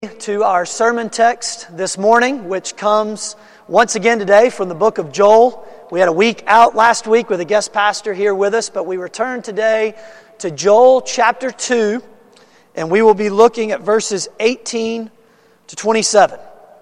To our sermon text this morning, which comes once again today from the book of Joel. We had a week out last week with a guest pastor here with us, but we return today to Joel chapter 2, and we will be looking at verses 18 to 27.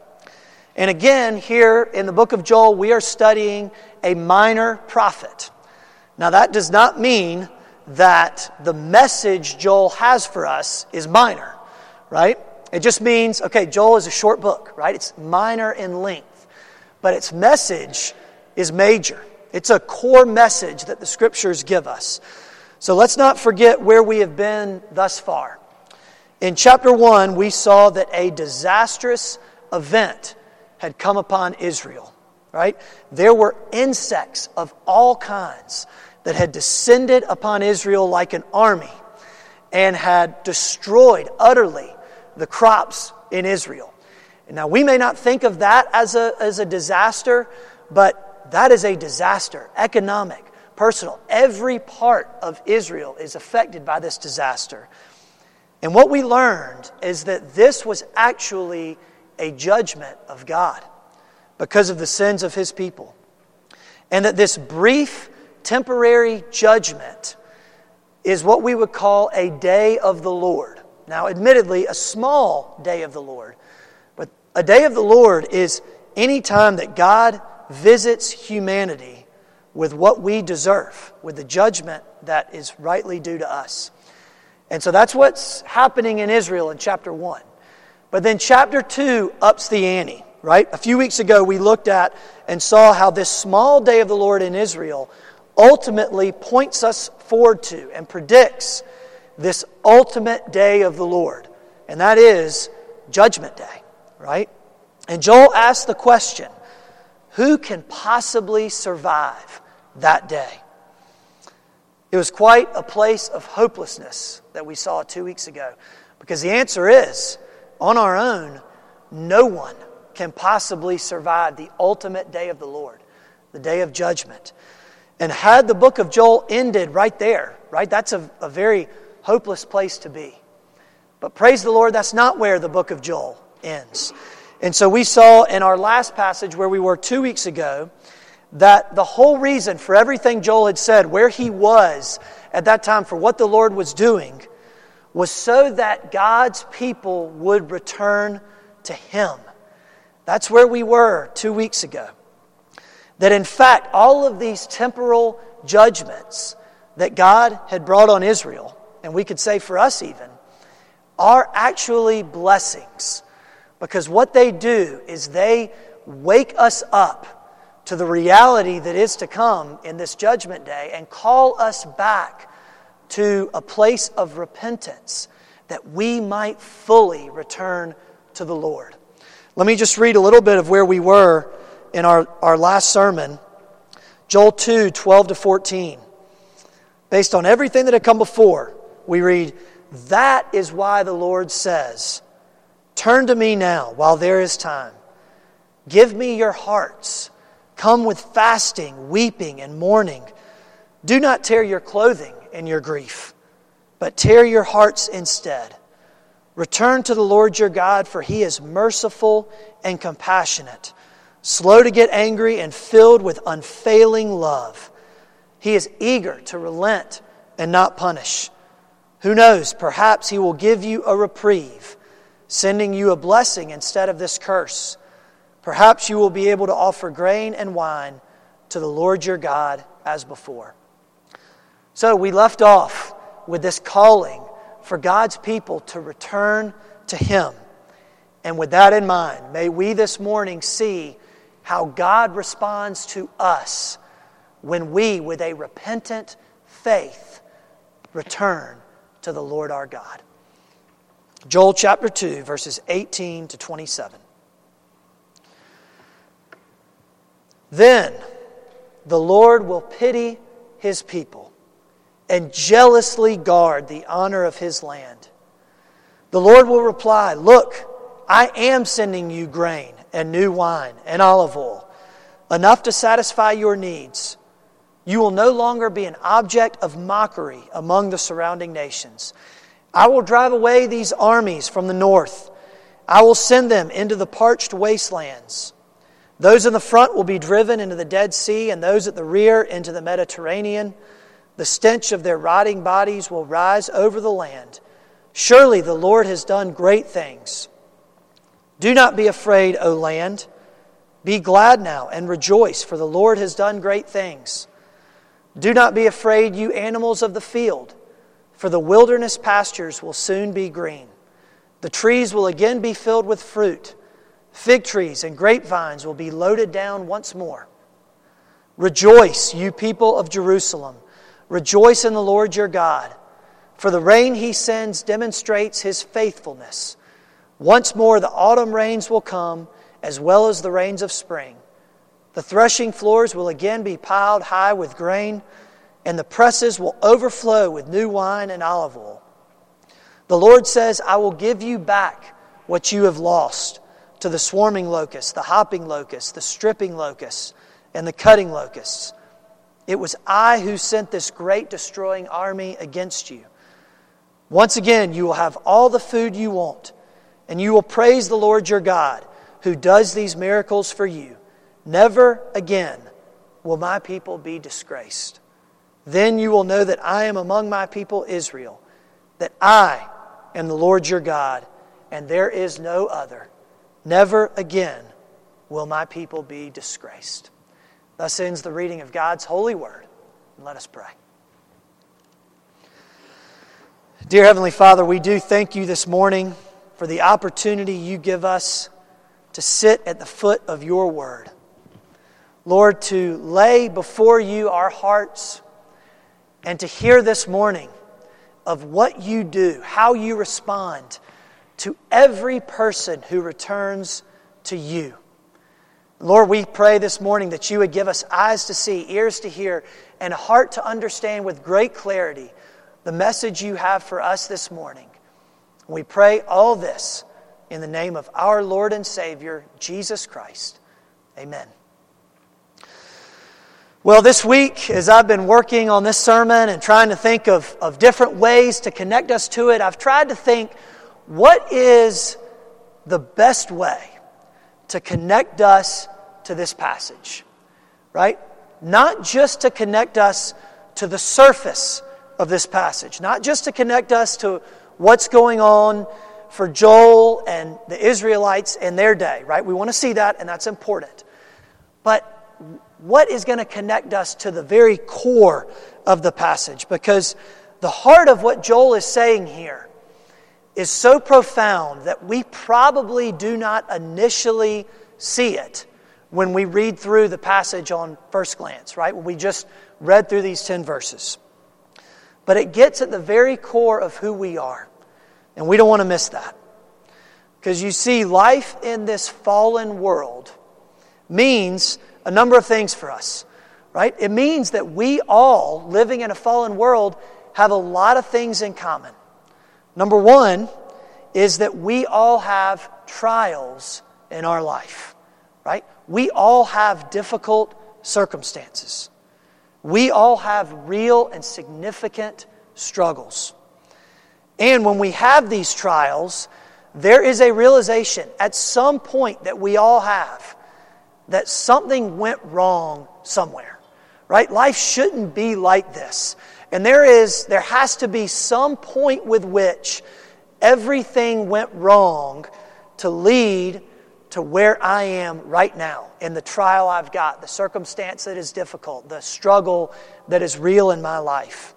And again, here in the book of Joel, we are studying a minor prophet. Now, that does not mean that the message Joel has for us is minor, right? It just means, okay, Joel is a short book, right? It's minor in length, but its message is major. It's a core message that the Scriptures give us. So let's not forget where we have been thus far. In chapter 1, we saw that a disastrous event had come upon Israel, right? There were insects of all kinds that had descended upon Israel like an army and had destroyed utterly the crops in Israel. And now, we may not think of that as a disaster, but that is a disaster, economic, personal. Every part of Israel is affected by this disaster. And what we learned is that this was actually a judgment of God because of the sins of His people. And that this brief, temporary judgment is what we would call a day of the Lord. Now, admittedly, a small day of the Lord. But a day of the Lord is any time that God visits humanity with what we deserve, with the judgment that is rightly due to us. And so that's what's happening in Israel in chapter 1. But then chapter 2 ups the ante, right? A few weeks ago we looked at and saw how this small day of the Lord in Israel ultimately points us forward to and predicts this ultimate day of the Lord. And that is Judgment Day, right? And Joel asked the question, who can possibly survive that day? It was quite a place of hopelessness that we saw 2 weeks ago. Because the answer is, on our own, no one can possibly survive the ultimate day of the Lord, the day of judgment. And had the book of Joel ended right there, right? That's a very hopeless place to be. But praise the Lord, that's not where the book of Joel ends. And so we saw in our last passage where we were 2 weeks ago that the whole reason for everything Joel had said, where he was at that time for what the Lord was doing, was so that God's people would return to Him. That's where we were 2 weeks ago. That in fact, all of these temporal judgments that God had brought on Israel, and we could say for us even, are actually blessings. Because what they do is they wake us up to the reality that is to come in this judgment day and call us back to a place of repentance that we might fully return to the Lord. Let me just read a little bit of where we were in our last sermon. Joel 2, 12 to 14. Based on everything that had come before, we read, "That is why the Lord says, 'Turn to me now while there is time. Give me your hearts. Come with fasting, weeping, and mourning. Do not tear your clothing in your grief, but tear your hearts instead. Return to the Lord your God, for He is merciful and compassionate, slow to get angry and filled with unfailing love. He is eager to relent and not punish. Who knows, perhaps He will give you a reprieve, sending you a blessing instead of this curse. Perhaps you will be able to offer grain and wine to the Lord your God as before.'" So we left off with this calling for God's people to return to Him. And with that in mind, may we this morning see how God responds to us when we, with a repentant faith, return to the Lord our God. Joel chapter 2, verses 18 to 27. "Then the Lord will pity His people and jealously guard the honor of His land. The Lord will reply, 'Look, I am sending you grain and new wine and olive oil, enough to satisfy your needs. You will no longer be an object of mockery among the surrounding nations. I will drive away these armies from the north. I will send them into the parched wastelands. Those in the front will be driven into the Dead Sea, and those at the rear into the Mediterranean. The stench of their rotting bodies will rise over the land. Surely the Lord has done great things. Do not be afraid, O land. Be glad now and rejoice, for the Lord has done great things. Do not be afraid, you animals of the field, for the wilderness pastures will soon be green. The trees will again be filled with fruit. Fig trees and grapevines will be loaded down once more. Rejoice, you people of Jerusalem. Rejoice in the Lord your God. For the rain He sends demonstrates His faithfulness. Once more the autumn rains will come, as well as the rains of spring. The threshing floors will again be piled high with grain, and the presses will overflow with new wine and olive oil. The Lord says, I will give you back what you have lost to the swarming locusts, the hopping locusts, the stripping locusts, and the cutting locusts. It was I who sent this great destroying army against you. Once again, you will have all the food you want, and you will praise the Lord your God, who does these miracles for you. Never again will my people be disgraced. Then you will know that I am among my people Israel, that I am the Lord your God, and there is no other. Never again will my people be disgraced. Thus ends the reading of God's holy word. And let us pray. Dear Heavenly Father, we do thank you this morning for the opportunity you give us to sit at the foot of your word. Lord, to lay before you our hearts and to hear this morning of what you do, how you respond to every person who returns to you. Lord, we pray this morning that you would give us eyes to see, ears to hear, and a heart to understand with great clarity the message you have for us this morning. We pray all this in the name of our Lord and Savior, Jesus Christ. Amen. Well, this week, as I've been working on this sermon and trying to think of different ways to connect us to it, I've tried to think, what is the best way to connect us to this passage? Right? Not just to connect us to the surface of this passage, not just to connect us to what's going on for Joel and the Israelites in their day, right? We want to see that, and that's important. But what is going to connect us to the very core of the passage? Because the heart of what Joel is saying here is so profound that we probably do not initially see it when we read through the passage on first glance, right? When we just read through these 10 verses. But it gets at the very core of who we are. And we don't want to miss that. Because you see, life in this fallen world means a number of things for us, right? It means that we all, living in a fallen world, have a lot of things in common. Number one is that we all have trials in our life, right? We all have difficult circumstances. We all have real and significant struggles. And when we have these trials, there is a realization at some point that we all have that something went wrong somewhere, right? Life shouldn't be like this. And there has to be some point with which everything went wrong to lead to where I am right now, in the trial I've got, the circumstance that is difficult, the struggle that is real in my life.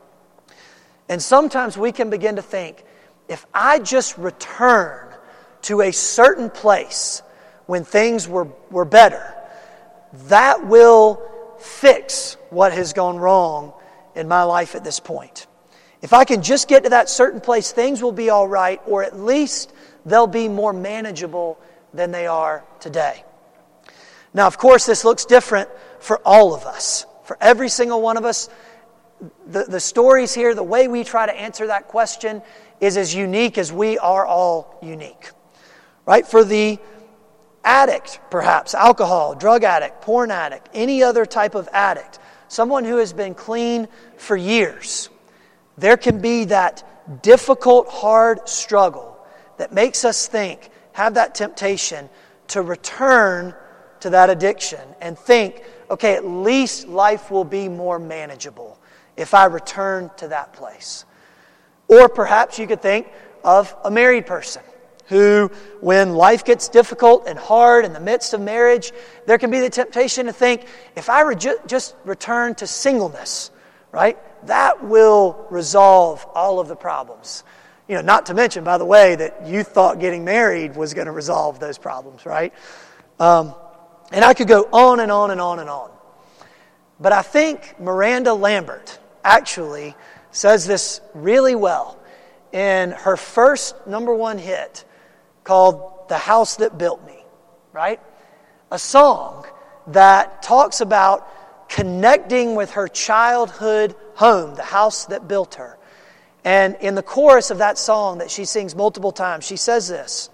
And sometimes we can begin to think, if I just return to a certain place when things were better, that will fix what has gone wrong in my life at this point. If I can just get to that certain place, things will be all right, or at least they'll be more manageable than they are today. Now, of course, this looks different for all of us. For every single one of us, the stories here, the way we try to answer that question is as unique as we are all unique. Right? For the addict, perhaps, alcohol, drug addict, porn addict, any other type of addict, someone who has been clean for years, there can be that difficult, hard struggle that makes us think, have that temptation to return to that addiction and think, okay, at least life will be more manageable if I return to that place. Or perhaps you could think of a married person who, when life gets difficult and hard in the midst of marriage, there can be the temptation to think, if I just return to singleness, right, that will resolve all of the problems. Not to mention, by the way, that you thought getting married was going to resolve those problems, right? And I could go on and on and on and on. But I think Miranda Lambert actually says this really well in her first #1 hit called The House That Built Me, right? A song that talks about connecting with her childhood home, the house that built her. And in the chorus of that song that she sings multiple times, she says this: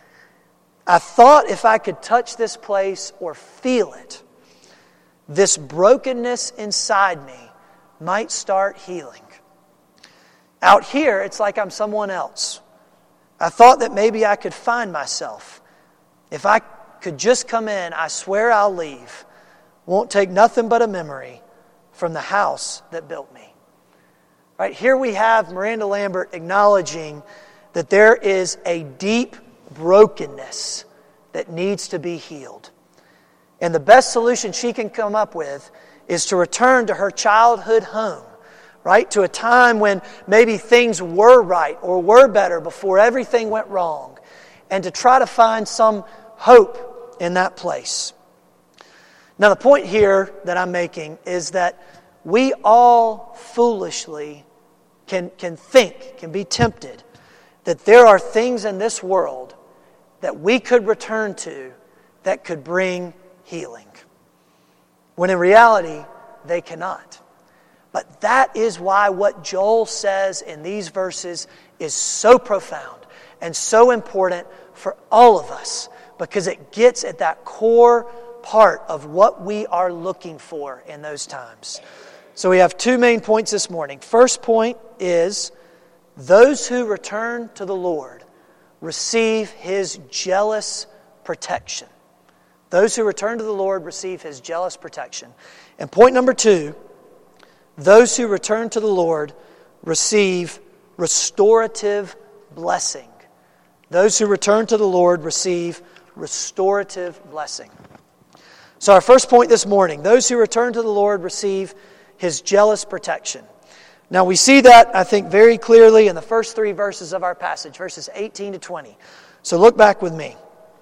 I thought if I could touch this place or feel it, this brokenness inside me might start healing. Out here, it's like I'm someone else. I thought that maybe I could find myself. If I could just come in, I swear I'll leave. Won't take nothing but a memory from the house that built me. Right, here we have Miranda Lambert acknowledging that there is a deep brokenness that needs to be healed. And the best solution she can come up with is to return to her childhood home, right? To a time when maybe things were right or were better before everything went wrong, and to try to find some hope in that place. Now, the point here that I'm making is that we all foolishly can be tempted that there are things in this world that we could return to that could bring healing, when in reality, they cannot. But that is why what Joel says in these verses is so profound and so important for all of us, because it gets at that core part of what we are looking for in those times. So we have two main points this morning. First point is, those who return to the Lord receive His jealous protection. Those who return to the Lord receive His jealous protection. And point number 2, those who return to the Lord receive restorative blessing. Those who return to the Lord receive restorative blessing. So our first point this morning, those who return to the Lord receive His jealous protection. Now we see that, I think, very clearly in the first 3 verses of our passage, verses 18 to 20. So look back with me.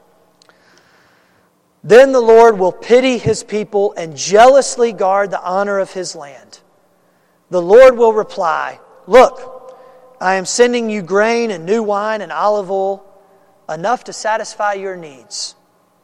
Then the Lord will pity His people and jealously guard the honor of His land. The Lord will reply, look, I am sending you grain and new wine and olive oil, enough to satisfy your needs.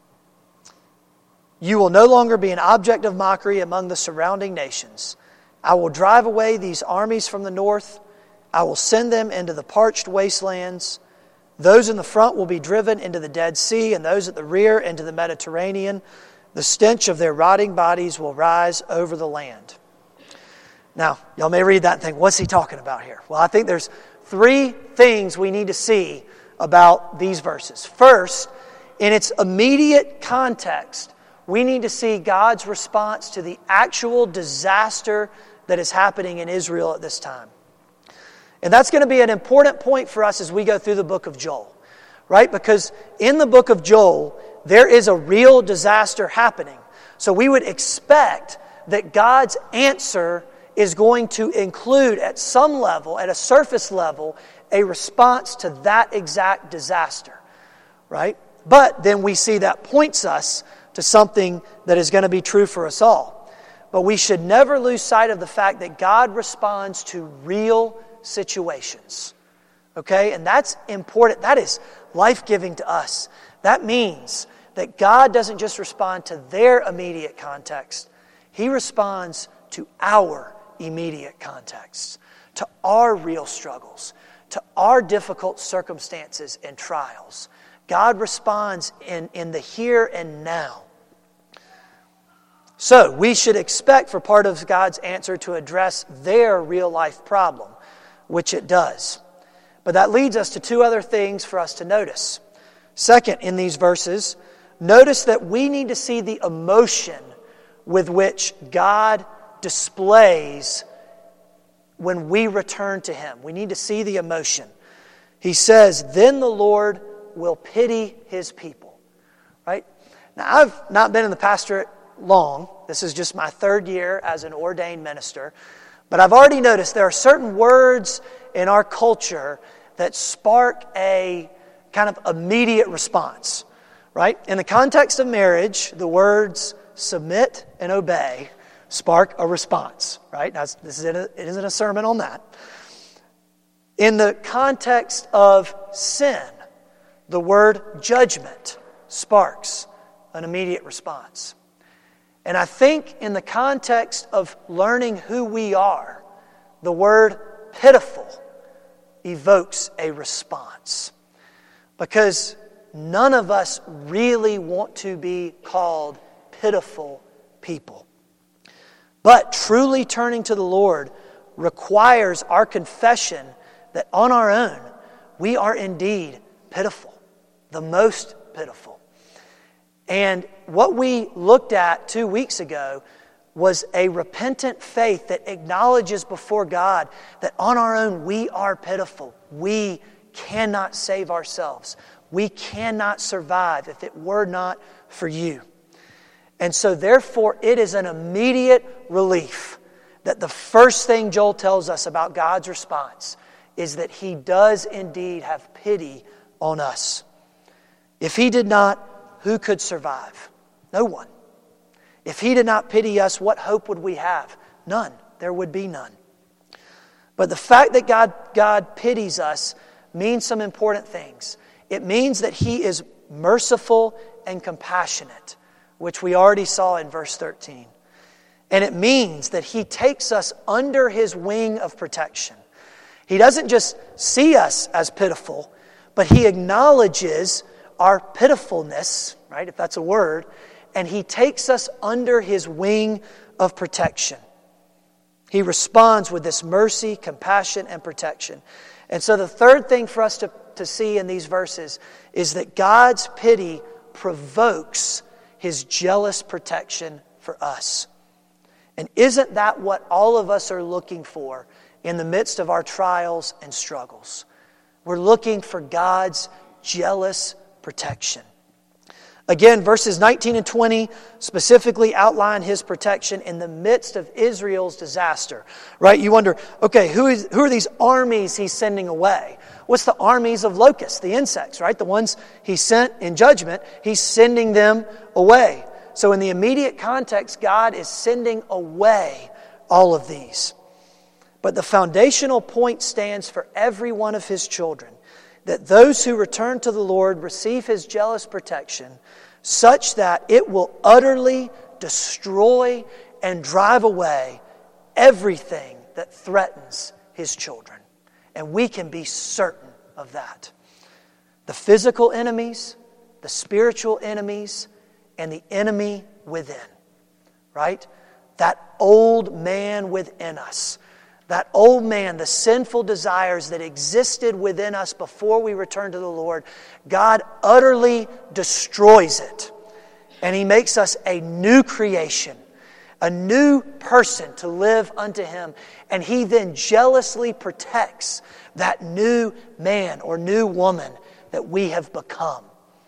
You will no longer be an object of mockery among the surrounding nations. I will drive away these armies from the north. I will send them into the parched wastelands. Those in the front will be driven into the Dead Sea, and those at the rear into the Mediterranean. The stench of their rotting bodies will rise over the land. Now, y'all may read that and think, what's he talking about here? Well, I think there's 3 things we need to see about these verses. First, in its immediate context, we need to see God's response to the actual disaster that is happening in Israel at this time. And that's going to be an important point for us as we go through the book of Joel, right? Because in the book of Joel, there is a real disaster happening. So we would expect that God's answer is going to include at some level, at a surface level, a response to that exact disaster, right? But then we see that points us to something that is going to be true for us all. But we should never lose sight of the fact that God responds to real situations. Okay? And that's important. That is life-giving to us. That means that God doesn't just respond to their immediate context. He responds to our immediate context, to our real struggles, to our difficult circumstances and trials. God responds in the here and now. So we should expect for part of God's answer to address their real life problem, which it does. But that leads us to 2 other things for us to notice. Second, in these verses, notice that we need to see the emotion with which God displays when we return to Him. We need to see the emotion. He says, then the Lord will pity His people. Right? Now, I've not been in the pastorate long. This is just my third year as an ordained minister. But I've already noticed there are certain words in our culture that spark a kind of immediate response. Right? In the context of marriage, the words submit and obey spark a response. Right? Now, it isn't a sermon on that. In the context of sin, the word judgment sparks an immediate response. And I think in the context of learning who we are, the word pitiful evokes a response. Because none of us really want to be called pitiful people. But truly turning to the Lord requires our confession that on our own, we are indeed pitiful, the most pitiful. And what we looked at 2 weeks ago was a repentant faith that acknowledges before God that on our own we are pitiful. We cannot save ourselves. We cannot survive if it were not for you. And so therefore it is an immediate relief that the first thing Joel tells us about God's response is that He does indeed have pity on us. If He did not, who could survive? No one. If He did not pity us, what hope would we have? None. There would be none. But the fact that God pities us means some important things. It means that He is merciful and compassionate, which we already saw in verse 13. And it means that He takes us under His wing of protection. He doesn't just see us as pitiful, but He acknowledges our pitifulness, right, if that's a word, and He takes us under His wing of protection. He responds with this mercy, compassion, and protection. And so the third thing for us to see in these verses is that God's pity provokes His jealous protection for us. And isn't that what all of us are looking for in the midst of our trials and struggles? We're looking for God's jealous protection. Again, verses 19 and 20 specifically outline His protection in the midst of Israel's disaster. Right? You wonder, okay, who are these armies He's sending away? What's the armies of locusts, the insects, right? The ones He sent in judgment, He's sending them away. So in the immediate context, God is sending away all of these. But the foundational point stands for every one of His children, that those who return to the Lord receive His jealous protection such that it will utterly destroy and drive away everything that threatens His children. And we can be certain of that. The physical enemies, the spiritual enemies, and the enemy within. Right? That old man within us. That old man, the sinful desires that existed within us before we returned to the Lord, God utterly destroys it. And He makes us a new creation, a new person to live unto Him. And He then jealously protects that new man or new woman that we have become.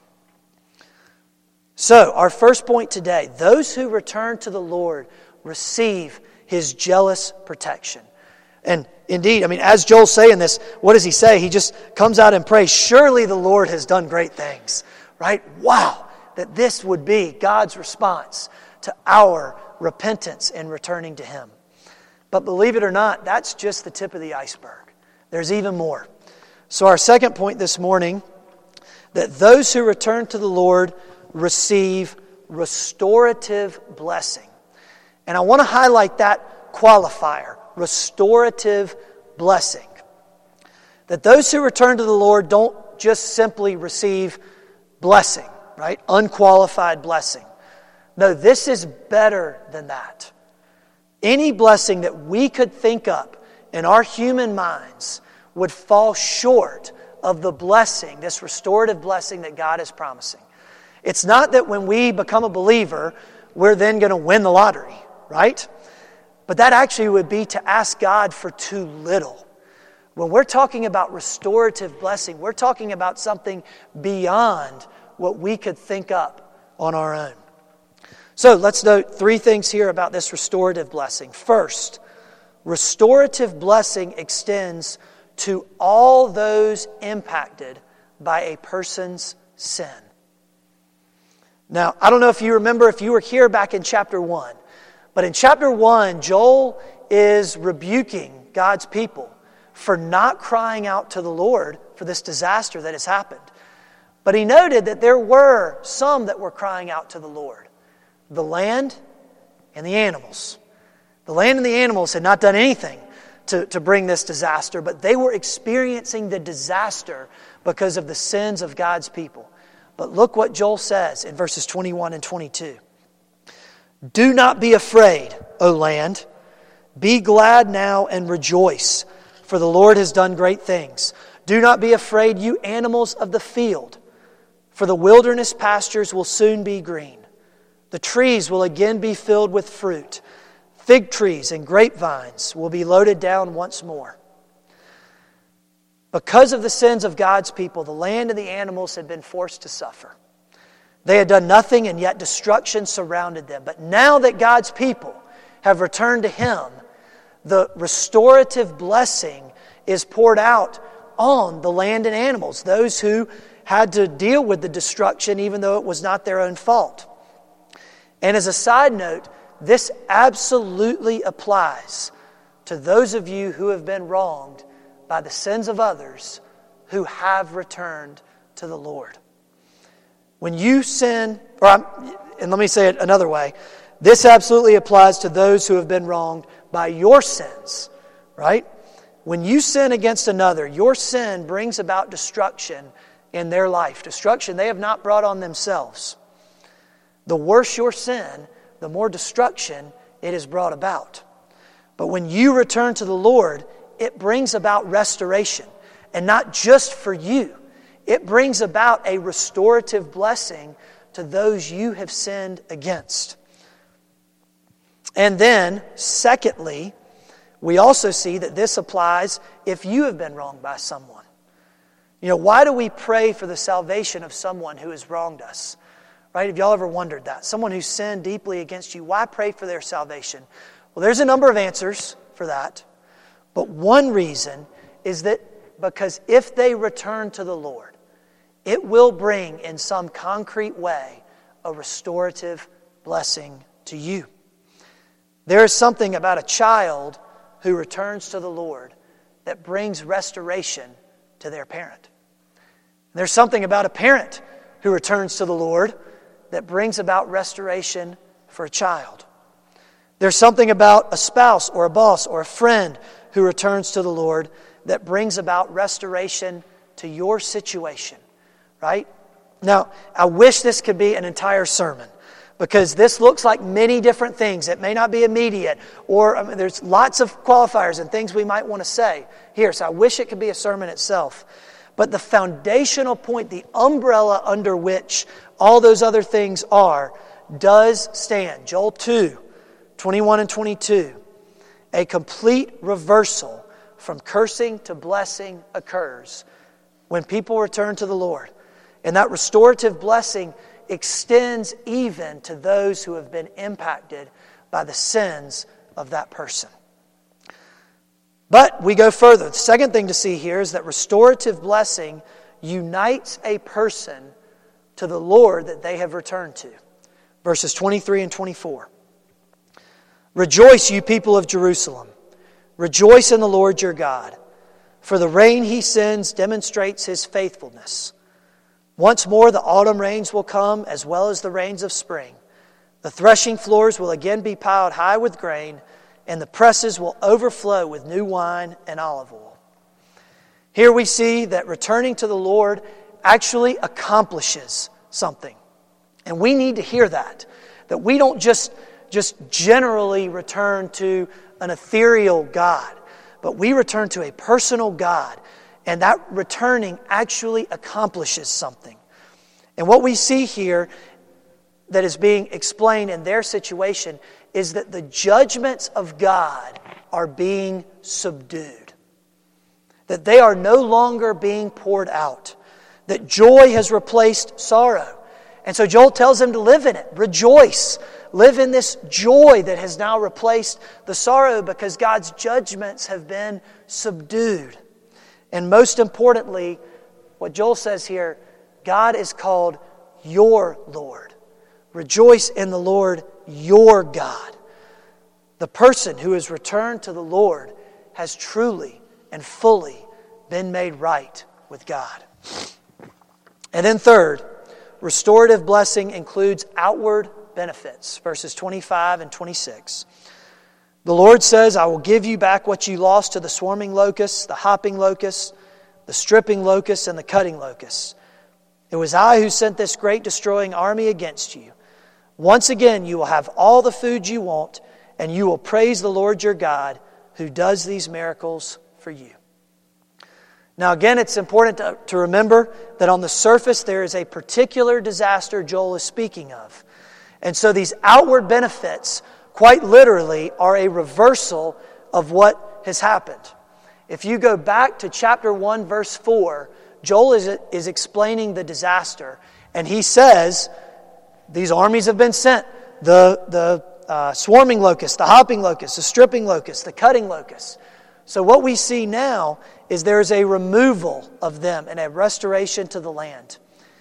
So, our first point today, those who return to the Lord receive His jealous protection. And indeed, as Joel's saying this, what does he say? He just comes out and prays, surely the Lord has done great things. Right? Wow! That this would be God's response to our repentance and returning to Him. But believe it or not, that's just the tip of the iceberg. There's even more. So our second point this morning, that those who return to the Lord receive restorative blessing. And I want to highlight that qualifier. Restorative blessing. That those who return to the Lord don't just simply receive blessing, right? Unqualified blessing. No, this is better than that. Any blessing that we could think up in our human minds would fall short of the blessing, this restorative blessing that God is promising. It's not that when we become a believer, we're then going to win the lottery, right? But that actually would be to ask God for too little. When we're talking about restorative blessing, we're talking about something beyond what we could think up on our own. So let's note 3 things here about this restorative blessing. First, restorative blessing extends to all those impacted by a person's sin. Now, I don't know if you remember if you were here back in chapter 1, but in chapter 1, Joel is rebuking God's people for not crying out to the Lord for this disaster that has happened. But he noted that there were some that were crying out to the Lord. The land and the animals. The land and the animals had not done anything to bring this disaster, but they were experiencing the disaster because of the sins of God's people. But look what Joel says in verses 21 and 22. Do not be afraid, O land. Be glad now and rejoice, for the Lord has done great things. Do not be afraid, you animals of the field, for the wilderness pastures will soon be green. The trees will again be filled with fruit. Fig trees and grapevines will be loaded down once more. Because of the sins of God's people, the land and the animals had been forced to suffer. They had done nothing, and yet destruction surrounded them. But now that God's people have returned to Him, the restorative blessing is poured out on the land and animals, those who had to deal with the destruction even though it was not their own fault. And as a side note, this absolutely applies to those of you who have been wronged by the sins of others who have returned to the Lord. When you sin, and let me say it another way, this absolutely applies to those who have been wronged by your sins, right? When you sin against another, your sin brings about destruction in their life. Destruction they have not brought on themselves. The worse your sin, the more destruction it has brought about. But when you return to the Lord, it brings about restoration. And not just for you. It brings about a restorative blessing to those you have sinned against. And then, secondly, we also see that this applies if you have been wronged by someone. You know, why do we pray for the salvation of someone who has wronged us? Right? Have y'all ever wondered that? Someone who sinned deeply against you, why pray for their salvation? Well, there's a number of answers for that. But one reason is that because if they return to the Lord, it will bring in some concrete way a restorative blessing to you. There is something about a child who returns to the Lord that brings restoration to their parent. There's something about a parent who returns to the Lord that brings about restoration for a child. There's something about a spouse or a boss or a friend who returns to the Lord that brings about restoration to your situation, right? Now, I wish this could be an entire sermon because this looks like many different things. It may not be immediate or there's lots of qualifiers and things we might want to say here. So I wish it could be a sermon itself. But the foundational point, the umbrella under which all those other things are, does stand. Joel 2, 21 and 22. A complete reversal from cursing to blessing occurs when people return to the Lord. And that restorative blessing extends even to those who have been impacted by the sins of that person. But we go further. The second thing to see here is that restorative blessing unites a person to the Lord that they have returned to. Verses 23 and 24. Rejoice, you people of Jerusalem. Rejoice in the Lord your God. For the rain He sends demonstrates His faithfulness. Once more the autumn rains will come as well as the rains of spring. The threshing floors will again be piled high with grain, and the presses will overflow with new wine and olive oil. Here we see that returning to the Lord actually accomplishes something. And we need to hear that we don't just generally return to an ethereal God, but we return to a personal God. And that returning actually accomplishes something. And what we see here that is being explained in their situation is that the judgments of God are being subdued. That they are no longer being poured out. That joy has replaced sorrow. And so Joel tells them to live in it. Rejoice. Live in this joy that has now replaced the sorrow because God's judgments have been subdued. And most importantly, what Joel says here, God is called your Lord. Rejoice in the Lord, your God. The person who has returned to the Lord has truly and fully been made right with God. And then third, restorative blessing includes outward benefits. Verses 25 and 26. The Lord says, I will give you back what you lost to the swarming locusts, the hopping locusts, the stripping locusts, and the cutting locusts. It was I who sent this great destroying army against you. Once again, you will have all the food you want, and you will praise the Lord your God who does these miracles for you. Now again, it's important to remember that on the surface there is a particular disaster Joel is speaking of. And so these outward benefits, quite literally, are a reversal of what has happened. If you go back to chapter 1, verse 4, Joel is explaining the disaster. And he says, these armies have been sent. The swarming locusts, the hopping locusts, the stripping locusts, the cutting locusts. So what we see now is there's a removal of them and a restoration to the land.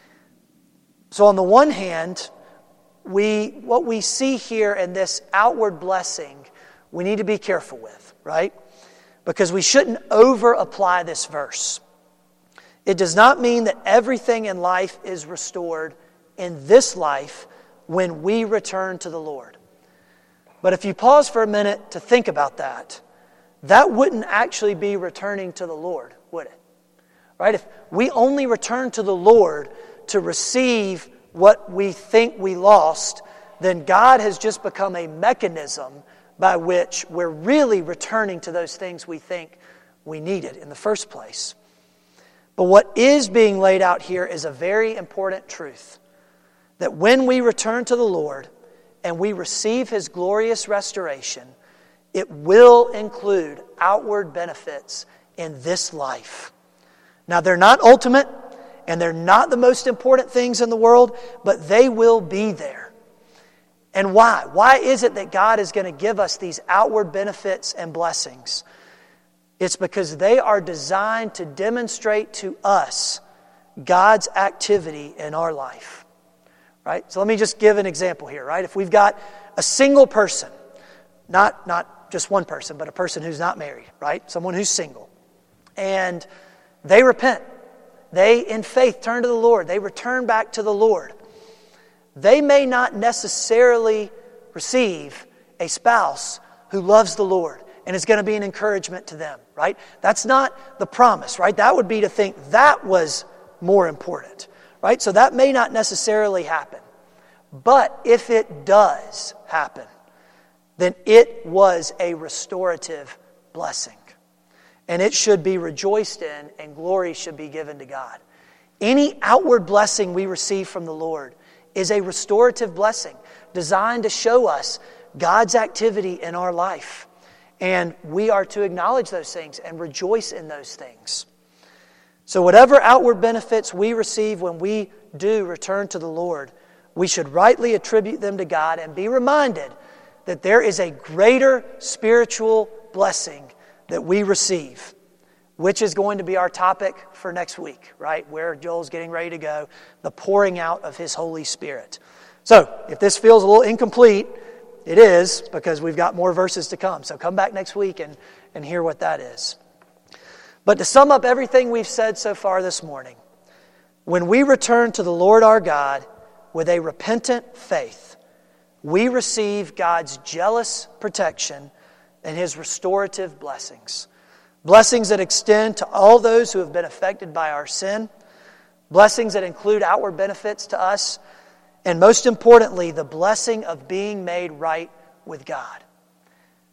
So on the one hand, what we see here in this outward blessing, we need to be careful with, right? Because we shouldn't over-apply this verse. It does not mean that everything in life is restored in this life when we return to the Lord. But if you pause for a minute to think about that wouldn't actually be returning to the Lord, would it? Right? If we only return to the Lord to receive what we think we lost, then God has just become a mechanism by which we're really returning to those things we think we needed in the first place. But what is being laid out here is a very important truth. That when we return to the Lord and we receive His glorious restoration, it will include outward benefits in this life. Now, they're not ultimate and they're not the most important things in the world, but they will be there. And why? Why is it that God is going to give us these outward benefits and blessings? It's because they are designed to demonstrate to us God's activity in our life. Right? So let me just give an example here, right? If we've got a single person, not just one person, but a person who's not married, right? Someone who's single. And they repent. They, in faith, turn to the Lord. They return back to the Lord. They may not necessarily receive a spouse who loves the Lord and is going to be an encouragement to them, right? That's not the promise, right? That would be to think that was more important, right? So that may not necessarily happen. But if it does happen, then it was a restorative blessing. And it should be rejoiced in, and glory should be given to God. Any outward blessing we receive from the Lord is a restorative blessing designed to show us God's activity in our life. And we are to acknowledge those things and rejoice in those things. So whatever outward benefits we receive when we do return to the Lord, we should rightly attribute them to God and be reminded that there is a greater spiritual blessing that we receive, which is going to be our topic for next week, right? Where Joel's getting ready to go, the pouring out of His Holy Spirit. So, if this feels a little incomplete, it is, because we've got more verses to come. So come back next week and hear what that is. But to sum up everything we've said so far this morning, when we return to the Lord our God with a repentant faith, we receive God's jealous protection and His restorative blessings. Blessings that extend to all those who have been affected by our sin. Blessings that include outward benefits to us. And most importantly, the blessing of being made right with God.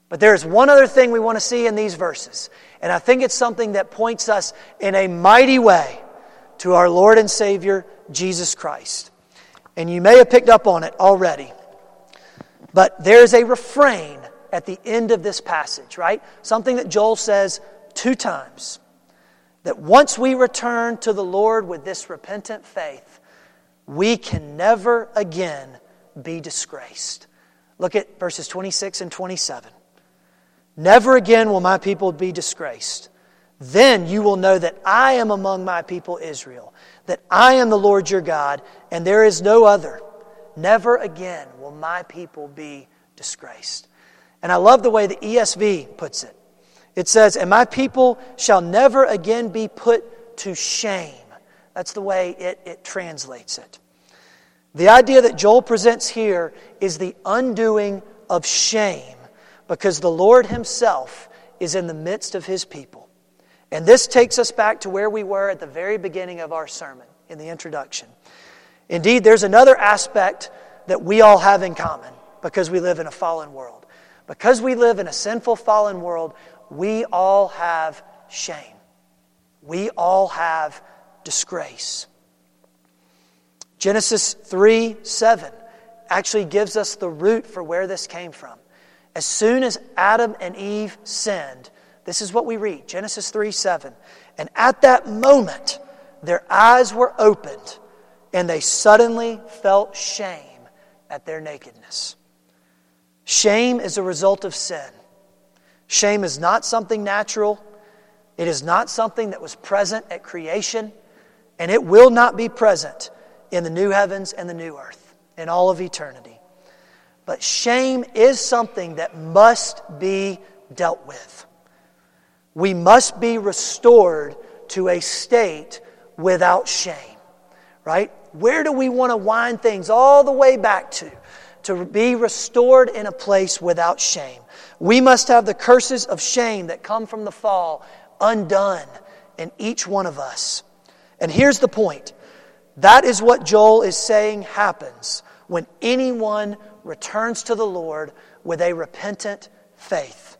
But there is one other thing we want to see in these verses, and I think it's something that points us in a mighty way to our Lord and Savior, Jesus Christ. And you may have picked up on it already, but there's a refrain at the end of this passage, right? Something that Joel says 2 times. That once we return to the Lord with this repentant faith, we can never again be disgraced. Look at verses 26 and 27. Never again will my people be disgraced. Then you will know that I am among my people Israel, that I am the Lord your God, and there is no other. Never again will my people be disgraced. And I love the way the ESV puts it. It says, and my people shall never again be put to shame. That's the way it translates it. The idea that Joel presents here is the undoing of shame, because the Lord Himself is in the midst of His people. And this takes us back to where we were at the very beginning of our sermon, in the introduction. Indeed, there's another aspect that we all have in common, because we live in a fallen world. Because we live in a sinful, fallen world, we all have shame. We all have disgrace. Genesis 3:7 actually gives us the root for where this came from. As soon as Adam and Eve sinned, this is what we read, Genesis 3:7. And at that moment, their eyes were opened, and they suddenly felt shame at their nakedness. Shame is a result of sin. Shame is not something natural. It is not something that was present at creation, and it will not be present in the new heavens and the new earth in all of eternity. But shame is something that must be dealt with. We must be restored to a state without shame, right? Where do we want to wind things all the way back to be restored in a place without shame? We must have the curses of shame that come from the fall undone in each one of us. And here's the point. That is what Joel is saying happens when anyone returns to the Lord with a repentant faith.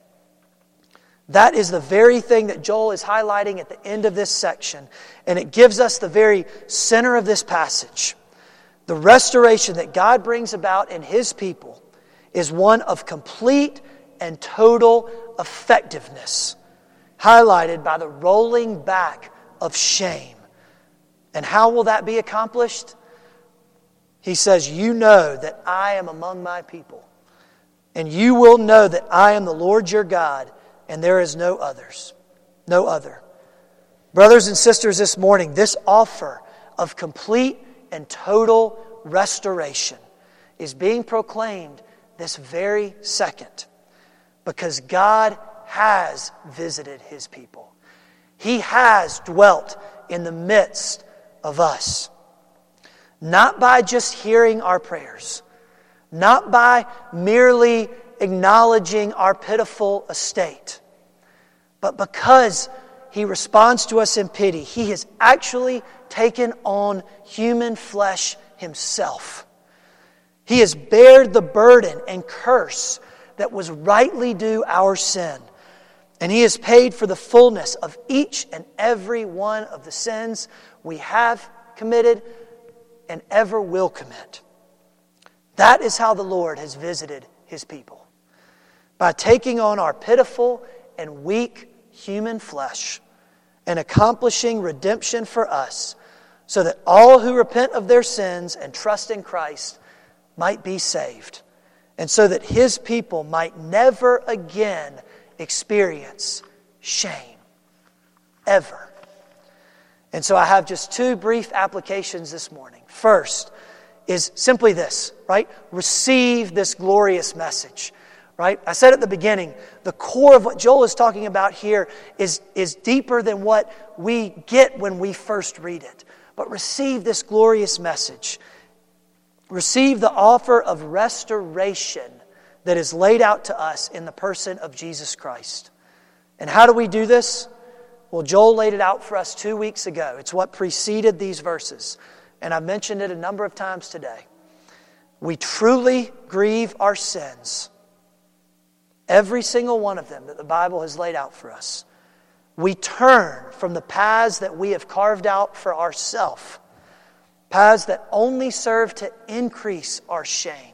That is the very thing that Joel is highlighting at the end of this section. And it gives us the very center of this passage. The restoration that God brings about in His people is one of complete and total effectiveness, highlighted by the rolling back of shame. And how will that be accomplished? He says, you know that I am among my people, and you will know that I am the Lord your God, and there is no other. Brothers and sisters, this morning, this offer of complete and total restoration is being proclaimed this very second, because God has visited His people. He has dwelt in the midst of us. Not by just hearing our prayers, not by merely acknowledging our pitiful estate, but because He responds to us in pity, He has actually taken on human flesh Himself. He has bared the burden and curse that was rightly due our sin. And He has paid for the fullness of each and every one of the sins we have committed and ever will commit. That is how the Lord has visited His people. By taking on our pitiful and weak human flesh and accomplishing redemption for us, so that all who repent of their sins and trust in Christ might be saved, and so that His people might never again experience shame, ever. And so I have just 2 brief applications this morning. First is simply this, right? Receive this glorious message, right? I said at the beginning, the core of what Joel is talking about here is deeper than what we get when we first read it. But receive this glorious message. Receive the offer of restoration that is laid out to us in the person of Jesus Christ. And how do we do this? Well, Joel laid it out for us 2 weeks ago. It's what preceded these verses. And I've mentioned it a number of times today. We truly grieve our sins every single one of them that the Bible has laid out for us, we turn from the paths that we have carved out for ourselves, paths that only serve to increase our shame.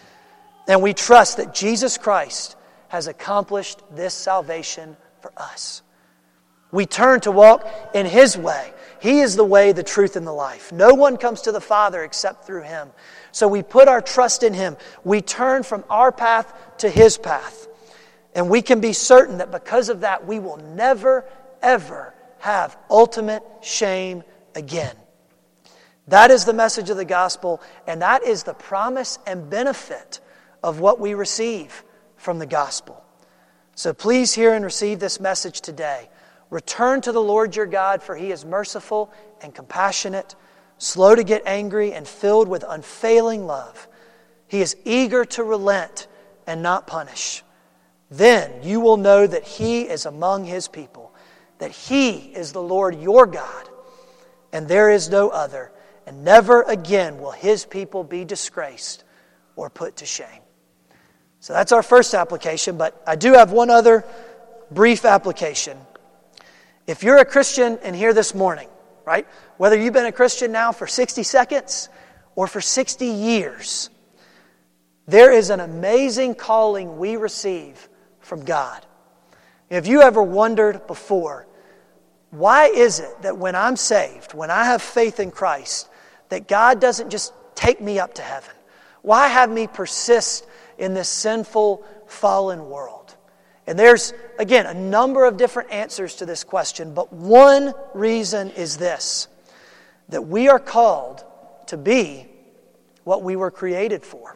And we trust that Jesus Christ has accomplished this salvation for us. We turn to walk in His way. He is the way, the truth, and the life. No one comes to the Father except through Him. So we put our trust in Him. We turn from our path to His path. And we can be certain that because of that, we will never, ever have ultimate shame again. That is the message of the gospel, and that is the promise and benefit of what we receive from the gospel. So please hear and receive this message today. Return to the Lord your God, for He is merciful and compassionate, slow to get angry, and filled with unfailing love. He is eager to relent and not punish. Then you will know that He is among His people, that He is the Lord your God, and there is no other, and never again will His people be disgraced or put to shame. So that's our first application, but I do have one other brief application. If you're a Christian in here this morning, right, whether you've been a Christian now for 60 seconds or for 60 years, there is an amazing calling we receive from God. Have you ever wondered before, why is it that when I'm saved, when I have faith in Christ, that God doesn't just take me up to heaven? Why have me persist in this sinful, fallen world? And there's, again, a number of different answers to this question, but one reason is this, that we are called to be what we were created for.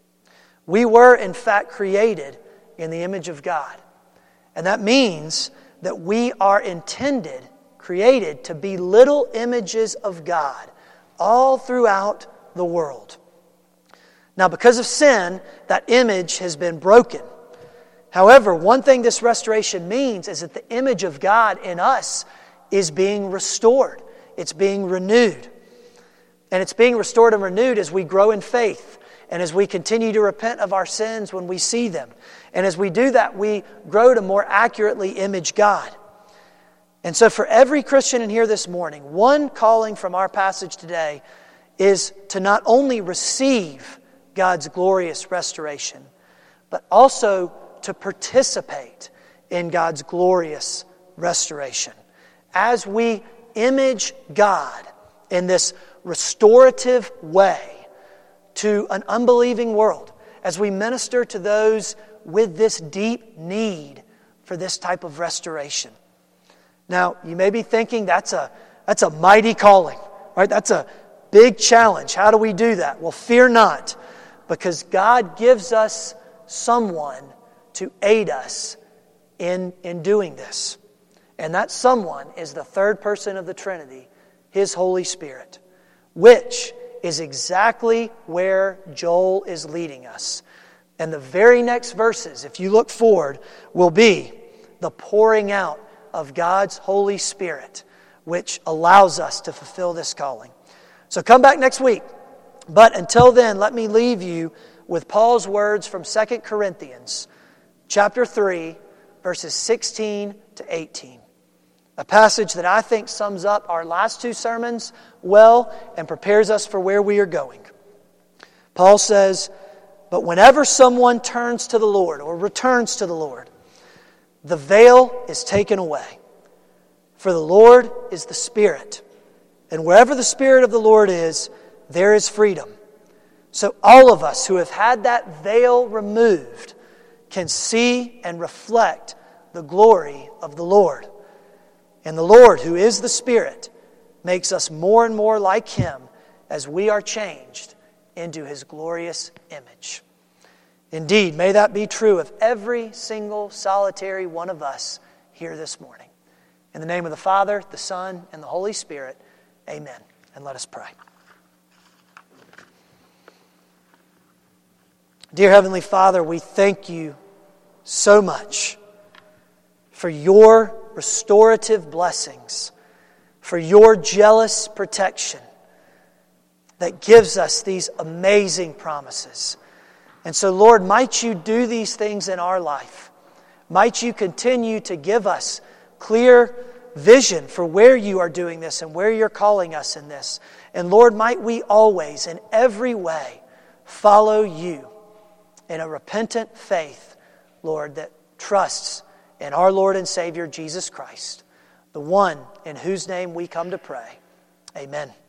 We were, in fact, created in the image of God. And that means that we are created to be little images of God all throughout the world. Now, because of sin, that image has been broken. However, one thing this restoration means is that the image of God in us is being restored. It's being renewed. And it's being restored and renewed as we grow in faith and as we continue to repent of our sins when we see them. And as we do that, we grow to more accurately image God. And so for every Christian in here this morning, one calling from our passage today is to not only receive God's glorious restoration, but also to participate in God's glorious restoration. As we image God in this restorative way to an unbelieving world, as we minister to those with this deep need for this type of restoration. Now, you may be thinking that's a mighty calling, right? That's a big challenge. How do we do that? Well, fear not, because God gives us someone to aid us in doing this. And that someone is the third person of the Trinity, His Holy Spirit, which is exactly where Joel is leading us. And the very next verses, if you look forward, will be the pouring out of God's Holy Spirit, which allows us to fulfill this calling. So come back next week. But until then, let me leave you with Paul's words from 2 Corinthians chapter 3, verses 16 to 18. A passage that I think sums up our last two sermons well and prepares us for where we are going. Paul says, "But whenever someone turns to the Lord or returns to the Lord, the veil is taken away. For the Lord is the Spirit, and wherever the Spirit of the Lord is, there is freedom." So all of us who have had that veil removed can see and reflect the glory of the Lord. And the Lord, who is the Spirit, makes us more and more like Him as we are changed into His glorious image. Indeed, may that be true of every single solitary one of us here this morning. In the name of the Father, the Son, and the Holy Spirit, amen. And let us pray. Dear Heavenly Father, we thank You so much for Your restorative blessings, for Your jealous protection that gives us these amazing promises. And so, Lord, might you do these things in our life. Might you continue to give us clear vision for where you are doing this and where you're calling us in this. And Lord, might we always, in every way, follow you in a repentant faith, Lord, that trusts in our Lord and Savior, Jesus Christ, the one in whose name we come to pray. Amen.